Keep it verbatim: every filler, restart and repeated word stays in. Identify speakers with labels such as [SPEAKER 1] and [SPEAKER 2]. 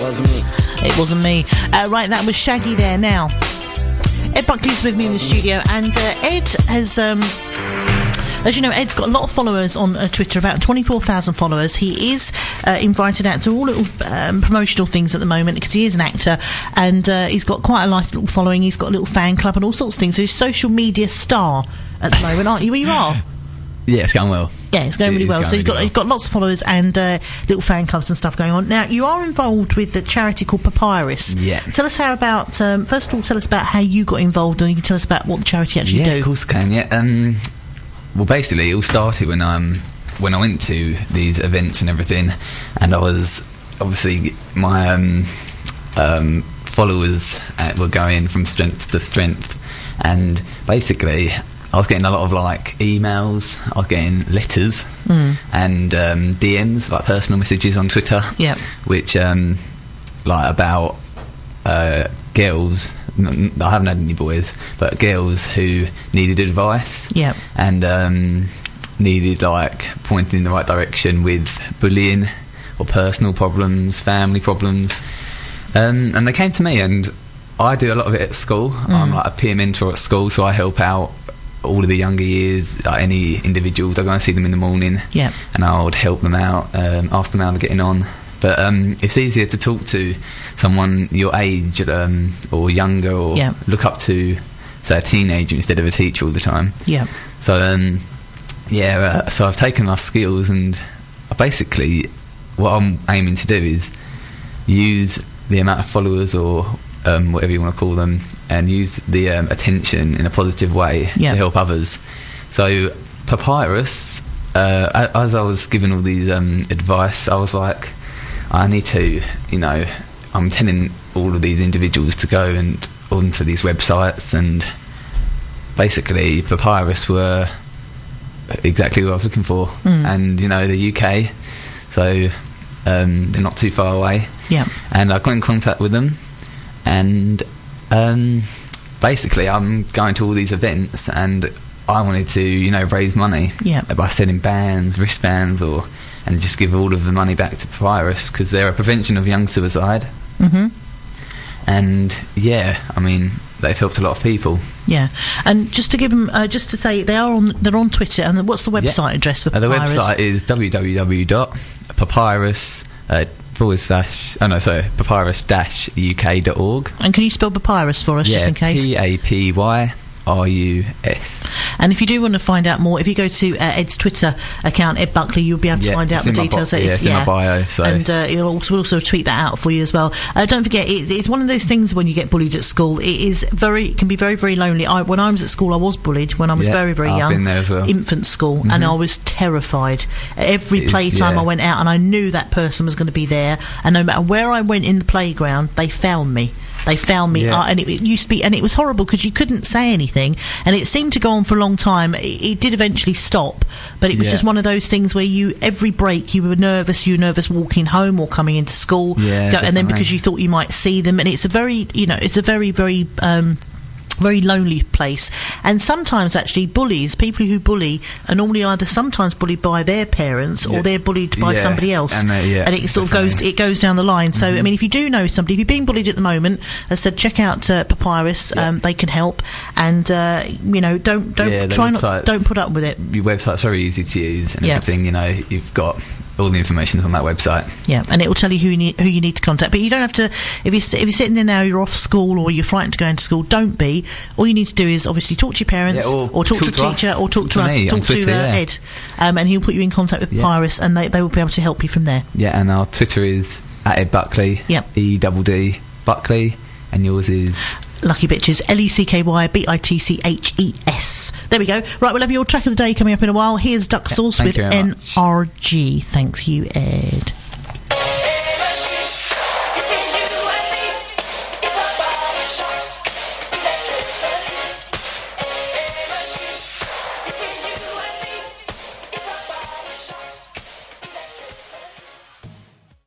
[SPEAKER 1] wasn't me.
[SPEAKER 2] It wasn't me. Uh, right, that was Shaggy there. Now, Ed Buckley's with me in the studio, and uh, Ed has, um, as you know, Ed's got a lot of followers on uh, Twitter, about twenty-four thousand followers. He is uh, invited out to all little um, promotional things at the moment because he is an actor, and uh, he's got quite a nice little following. He's got a little fan club and all sorts of things. So he's a social media star at the moment, aren't you? Well, you are.
[SPEAKER 3] Yeah, it's going well.
[SPEAKER 2] Yeah, it's going
[SPEAKER 3] it
[SPEAKER 2] really well. So you've got,
[SPEAKER 3] really well.
[SPEAKER 2] you've got lots of followers and uh, little fan clubs and stuff going on. Now, you are involved with the charity called Papyrus.
[SPEAKER 3] Yeah.
[SPEAKER 2] Tell us how about, um, first of all, tell us about how you got involved, and you can tell us about what the charity actually
[SPEAKER 3] yeah,
[SPEAKER 2] do.
[SPEAKER 3] Yeah, of course I can, yeah. Um, well, basically, it all started when, um, when I went to these events and everything, and I was, obviously, my um, um, followers uh, were going from strength to strength, and basically I was getting a lot of like emails, I was getting letters
[SPEAKER 2] mm.
[SPEAKER 3] and um, D Ms, like personal messages on Twitter,
[SPEAKER 2] yep.
[SPEAKER 3] which um, like about uh, girls. N- I haven't had any boys, but girls who needed advice,
[SPEAKER 2] yep.
[SPEAKER 3] and um, needed like pointing in the right direction with bullying or personal problems, family problems, um, and they came to me, and I do a lot of it at school.
[SPEAKER 2] Mm.
[SPEAKER 3] I'm like a peer mentor at school, so I help out all of the younger years, like any individuals. I go and see them in the morning,
[SPEAKER 2] yeah,
[SPEAKER 3] and I would help them out, um, ask them how they're getting on. But um, it's easier to talk to someone your age um, or younger, or
[SPEAKER 2] yeah.
[SPEAKER 3] look up to, say, a teenager instead of a teacher all the time.
[SPEAKER 2] Yeah.
[SPEAKER 3] So um, yeah, uh, so I've taken my skills, and I basically what I'm aiming to do is use the amount of followers, or um, whatever you want to call them, and use the um, attention in a positive way
[SPEAKER 2] yeah.
[SPEAKER 3] to help others. So Papyrus, uh, as I was giving all these um, advice, I was like, I need to, you know, I'm telling all of these individuals to go and onto these websites, and basically Papyrus were exactly what I was looking for,
[SPEAKER 2] mm.
[SPEAKER 3] and you know, the U K, so um, they're not too far away.
[SPEAKER 2] Yeah.
[SPEAKER 3] And I got in contact with them, and um, basically I'm going to all these events, and I wanted to, you know, raise money
[SPEAKER 2] yeah.
[SPEAKER 3] by selling bands, wristbands, or and just give all of the money back to Papyrus, because they're a prevention of young suicide.
[SPEAKER 2] Mm-hmm.
[SPEAKER 3] And yeah, I mean, they've helped a lot of people.
[SPEAKER 2] Yeah, and just to give them, uh, just to say, they are on, they're on Twitter. And what's the website
[SPEAKER 3] yeah.
[SPEAKER 2] address for
[SPEAKER 3] uh,
[SPEAKER 2] Papyrus?
[SPEAKER 3] The website is w w w dot papyrus uh, forward slash oh no sorry papyrus dash u k dot org.
[SPEAKER 2] And can you spell Papyrus for us,
[SPEAKER 3] yeah,
[SPEAKER 2] just in case?
[SPEAKER 3] P A P Y R U S.
[SPEAKER 2] And if you do want to find out more, if you go to uh, Ed's Twitter account, Ed Buckley, you'll be able to
[SPEAKER 3] yeah,
[SPEAKER 2] find out the details.
[SPEAKER 3] Bo- yeah, it's in my bio. So.
[SPEAKER 2] And uh, he'll also, we'll also tweet that out for you as well. Uh, don't forget, it, it's one of those things when you get bullied at school. It is very, it can be very, very lonely. I, when I was at school, I was bullied when I was
[SPEAKER 3] yeah,
[SPEAKER 2] very, very
[SPEAKER 3] I've
[SPEAKER 2] young.
[SPEAKER 3] Been there as well.
[SPEAKER 2] Infant school,
[SPEAKER 3] mm-hmm.
[SPEAKER 2] and I was terrified. Every
[SPEAKER 3] It
[SPEAKER 2] playtime
[SPEAKER 3] is, yeah.
[SPEAKER 2] I went out, and I knew that person was going to be there, and no matter where I went in the playground, they found me. They found me,
[SPEAKER 3] yeah.
[SPEAKER 2] uh, and it, it used to be, and it was horrible because you couldn't say anything, and it seemed to go on for a long time. It, it did eventually stop, but it was
[SPEAKER 3] yeah.
[SPEAKER 2] just one of those things where you, every break, you were nervous. You were nervous walking home or coming into school,
[SPEAKER 3] yeah,
[SPEAKER 2] go, and then
[SPEAKER 3] definitely.
[SPEAKER 2] because you thought you might see them, and it's a very, you know, it's a very, very. Um, very lonely place. And sometimes actually bullies, people who bully, are normally either sometimes bullied by their parents
[SPEAKER 3] yeah.
[SPEAKER 2] or they're bullied by
[SPEAKER 3] yeah.
[SPEAKER 2] somebody else,
[SPEAKER 3] and, uh, yeah,
[SPEAKER 2] and it sort
[SPEAKER 3] definitely.
[SPEAKER 2] of goes it goes down the line. So
[SPEAKER 3] mm-hmm.
[SPEAKER 2] I mean, if you do know somebody, if you're being bullied at the moment, as I said, check out uh, Papyrus.
[SPEAKER 3] yeah.
[SPEAKER 2] Um, they can help, and uh, you know, don't don't
[SPEAKER 3] yeah,
[SPEAKER 2] try not don't put up with it.
[SPEAKER 3] Your website's very easy to use and
[SPEAKER 2] yeah.
[SPEAKER 3] everything. You know, you've got all the information on that website.
[SPEAKER 2] Yeah, and it will tell you who you need, who you need to contact. But you don't have to. If you're if you're sitting there now, you're off school or you're frightened to go into school. Don't be. All you need to do is obviously talk to your parents,
[SPEAKER 3] yeah, or,
[SPEAKER 2] or talk,
[SPEAKER 3] talk
[SPEAKER 2] to a teacher,
[SPEAKER 3] us,
[SPEAKER 2] or talk to,
[SPEAKER 3] to
[SPEAKER 2] us,
[SPEAKER 3] me
[SPEAKER 2] talk
[SPEAKER 3] on Twitter,
[SPEAKER 2] to uh,
[SPEAKER 3] yeah.
[SPEAKER 2] Ed, um, and he'll put you in contact with
[SPEAKER 3] yeah.
[SPEAKER 2] Papyrus, and they they will be able to help you from there.
[SPEAKER 3] Yeah, and our Twitter is at Ed Buckley.
[SPEAKER 2] Yep.
[SPEAKER 3] E double D Buckley, and yours is
[SPEAKER 2] Lucky Bitches, L E C K Y B I T C H E S. There we go. Right, we'll have your track of the day coming up in a while. Here's Duck Sauce
[SPEAKER 3] Thank
[SPEAKER 2] with
[SPEAKER 3] you very
[SPEAKER 2] N
[SPEAKER 3] much.
[SPEAKER 2] R G. Thanks you, Ed.